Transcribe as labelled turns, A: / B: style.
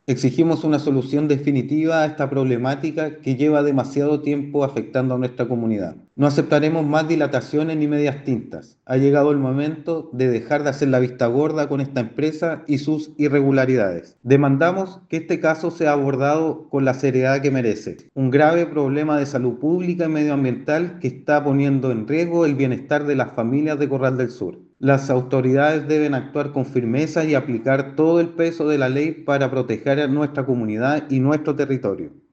A: Exigimos una solución definitiva a esta problemática que lleva demasiado tiempo afectando a nuestra comunidad. No aceptaremos más dilataciones ni medias tintas. Ha llegado el momento de dejar de hacer la vista gorda con esta empresa y sus irregularidades. Demandamos que este caso sea abordado con la seriedad que merece. Un grave problema de salud pública y medioambiental que está poniendo en riesgo el bienestar de las familias de Corral del Sur. Las autoridades deben actuar con firmeza y aplicar todo el peso de la ley para proteger a nuestra comunidad y nuestro territorio.